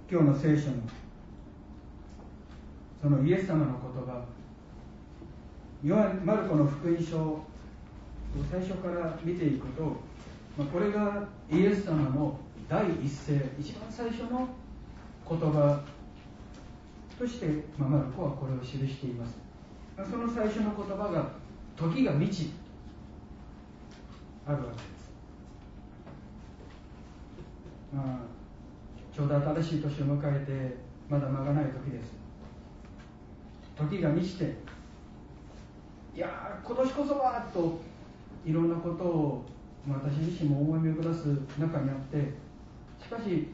今日の聖書のそのイエス様の言葉、マルコの福音書を最初から見ていくと、これがイエス様の第一声、一番最初の言葉として、マルコはこれを記しています。その最初の言葉が時が満ちあるわけです。ちょうど新しい年を迎えてまだ間がない時です。時が満ちて、いや今年こそはといろんなことを私自身も思い巡らす中にあって、しかし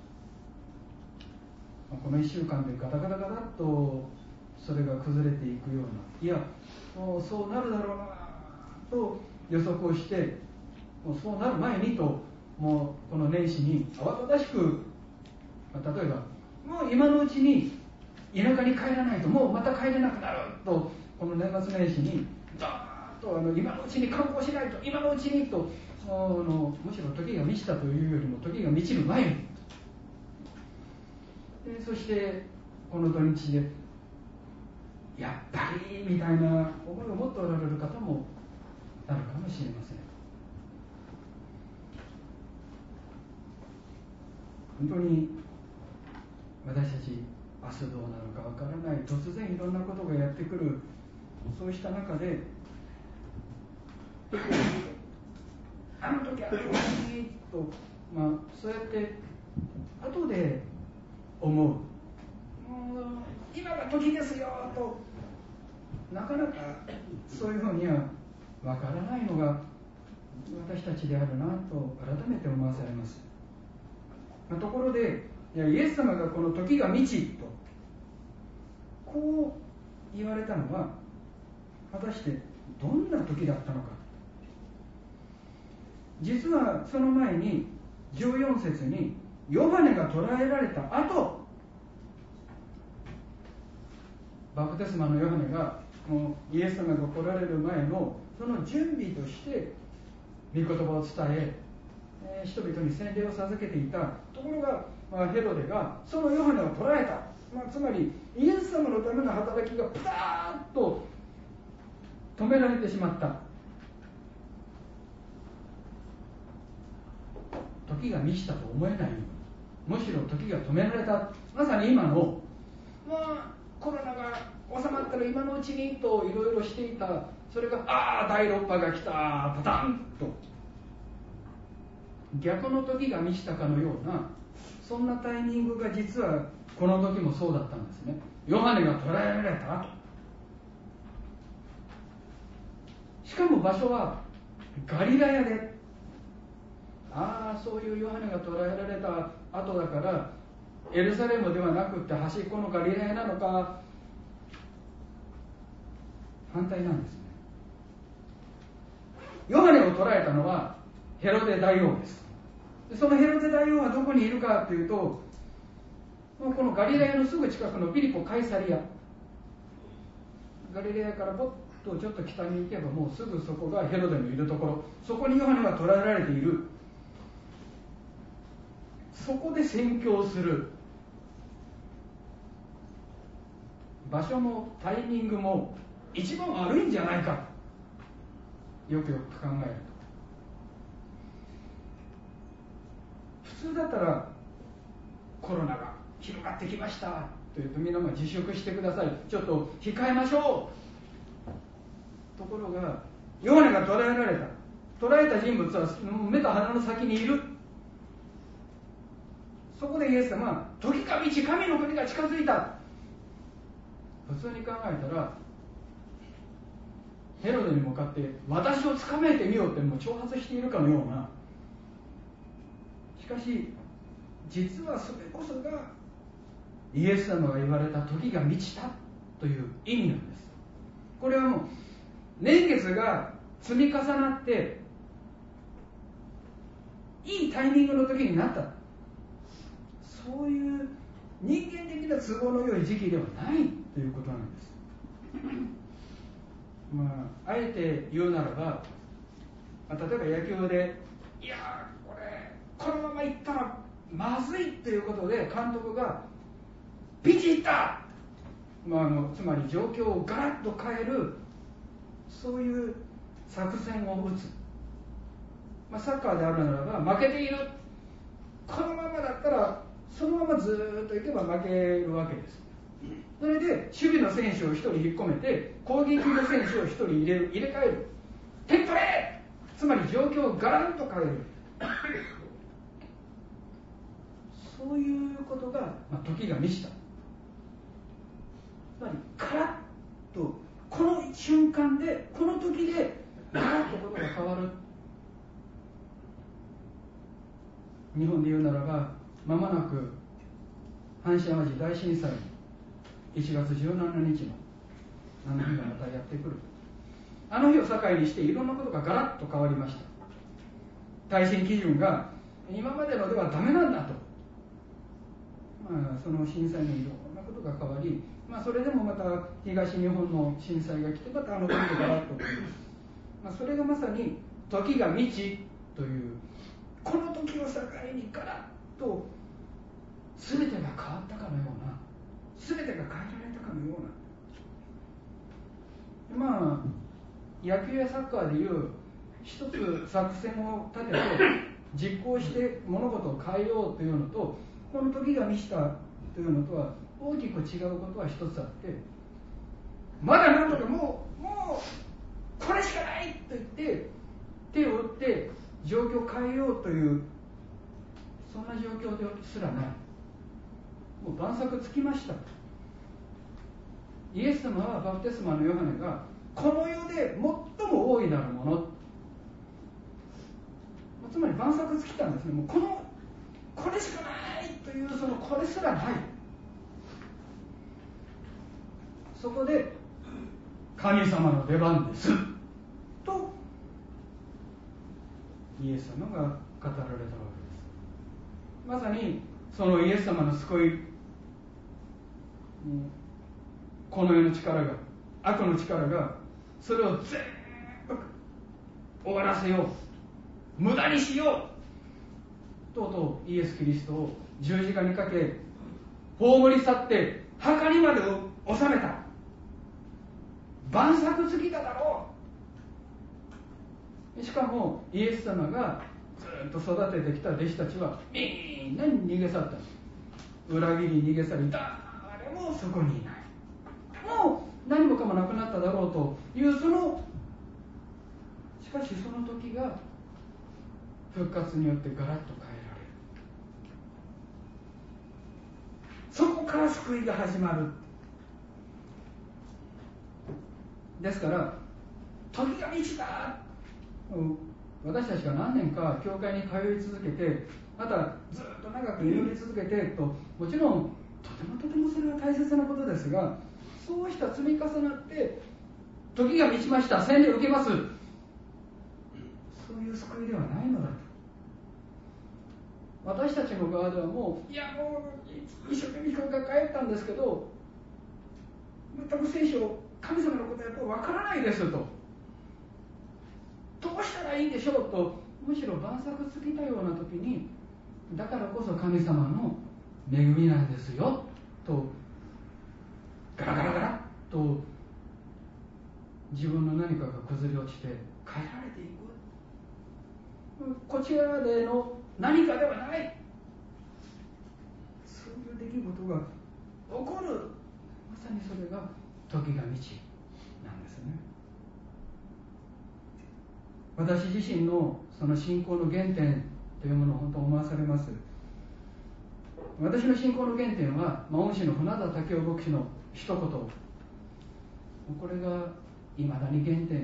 この1週間でガタガタガタっとそれが崩れていくような、いやもうそうなるだろうなと予測をして、もうそうなる前にと、もうこの年始に慌ただしく、例えばもう今のうちに田舎に帰らないともうまた帰れなくなると、この年末年始にダーッと今のうちに観光しないと、今のうちにと、むしろ時が満ちたというよりも時が満ちる前に、そしてこの土日でやっぱりみたいな思いを持っておられる方もあるかもしれません。本当に私たち明日どうなるかわからない、突然いろんなことがやってくる、そうした中であの時と、そうやって後で思う、今が時ですよと、なかなかそういうふうにはわからないのが私たちであるなと改めて思わされます。ところで、イエス様がこの時が満ちとこう言われたのは果たしてどんな時だったのか。実はその前に14節にヨハネが捕らえられた後、バプテスマのヨハネがイエス様が来られる前のその準備として御言葉を伝え、人々に洗礼を授けていたところが、ヘロデがそのヨハネを捕らえた、つまりイエス様のための働きがピタッと止められてしまった。時が満ちたと思えないように、むしろ時が止められた。まさに今の、コロナが収まったら今のうちにといろいろしていた、それが第6波が来た、パタンと逆の時が満ちたかのような、そんなタイミングが実はこの時もそうだったんですね。ヨハネが捕らえられた後、しかも場所はガリラヤで、そういうヨハネが捕らえられた後だからエルサレムではなくって端っこのガリラヤなのか、反対なんですね。ヨハネを捕らえたのはヘロデ大王です。そのヘロデ大王はどこにいるかというと、このガリラヤのすぐ近くのピリポ・カイサリア、ガリラヤからぼっとちょっと北に行けばもうすぐそこがヘロデのいるところ、そこにヨハネは捕らえられている。そこで宣教する場所もタイミングも一番悪いんじゃないか、よくよく考えると。普通だったらコロナが広がってきましたというと、みんな自粛してください、ちょっと控えましょう。ところがヨハネが捕らえられた、捕らえた人物は目と鼻の先にいる。そこでイエス様は時が満ち神の国が近づいた。普通に考えたらヘロデに向かって私を捕まえてみようってもう挑発しているかのような。しかし実はそれこそがイエス様が言われた時が満ちたという意味なんです。これはもう年月が積み重なっていいタイミングの時になった、そういう人間的な都合の良い時期ではないということなんです。あえて言うならば、例えば野球でこのままいったらまずいっていうことで監督がピンチヒッター、つまり状況をガラッと変える、そういう作戦を打つ、サッカーであるならば負けている、このままだったらそのままずっといけば負けるわけです。それで守備の選手を1人引っ込めて攻撃の選手を1人入れ替える、点取れ、つまり状況をガラッと変えるそういうことが、時が満ちた。つまりカラッとこの瞬間で、この時でガラッとことが変わる。日本で言うならば、まもなく阪神・淡路大震災1月17日のあの日がまたやってくる。あの日を境にしていろんなことがガラッと変わりました。耐震基準が今までのではダメなんだと、その震災のいろんなことが変わり、それでもまた東日本の震災が来て、またあの時でガラッと変わる。それがまさに時が満ちという、この時を境にガラッと全てが変わったかのような、全てが変えられたかのような、野球やサッカーでいう一つ作戦を立てて実行して物事を変えようというのと、この時が満ちたというのとは大きく違うことは一つあって、まだなんとかもうこれしかないと言って手を打って状況を変えようという、そんな状況ですらない。もう万策つきました。イエス様はバプテスマのヨハネがこの世で最も大いなるもの、つまり万策つきたんですね。もうこれしかないという、そのこれすらない。そこで神様の出番ですとイエス様が語られたわけです。まさにそのイエス様の救い、この世の力が、悪の力がそれを全部終わらせよう、無駄にしよう、とうとうイエス・キリストを十字架にかけ葬り去って墓にまで収めた。万策尽きただろう。しかもイエス様がずっと育ててきた弟子たちはみんなに逃げ去った。裏切り逃げ去り、誰もそこにいない。もう何もかもなくなっただろうという、しかしその時が復活によってガラッと変えられる。そこから救いが始まる。ですから時が満ちた。私たちが何年か教会に通い続けて、またずっと長く祈り続けてと、もちろんとてもそれは大切なことですが、そうした積み重なって時が満ちました、洗礼を受けます、そういう救いではないのだと。私たちの側ではもう一生懸命教会帰ったんですけど、全く聖書、神様のことやっぱり分からないですと、どうしたらいいんでしょうと、むしろ万策尽きたような時に、だからこそ神様の恵みなんですよと、ガラガラガラッと自分の何かが崩れ落ちて変えられていく。こちらでの何かではない、そういう出来事が起こる。まさにそれが時が満ちなんですね。私自身のその信仰の原点というものを本当思わされます。私の信仰の原点は、恩師の船田武雄牧師の一言、これがいまだに原点です。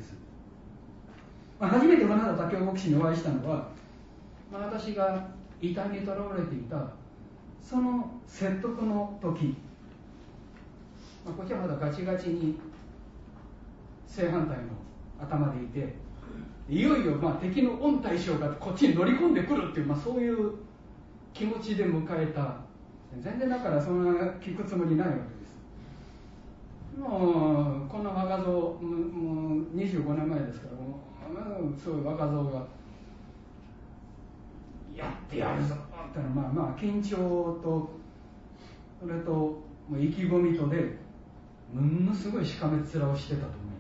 初めて船田武雄牧師にお会いしたのは、私が異端にとらわれていたその説得の時、こっちはまだガチガチに正反対の頭でいて、いよいよ敵の御大将がこっちに乗り込んでくるっていう、そういう気持ちで迎えた。全然だからそんな聞くつもりないわけです。もうこんな若造、もう25年前ですから、もうすごい若造が、 やってやるぞってのは、まあ緊張とそれともう意気込みとでものすごいしかめっ面をしてたと思い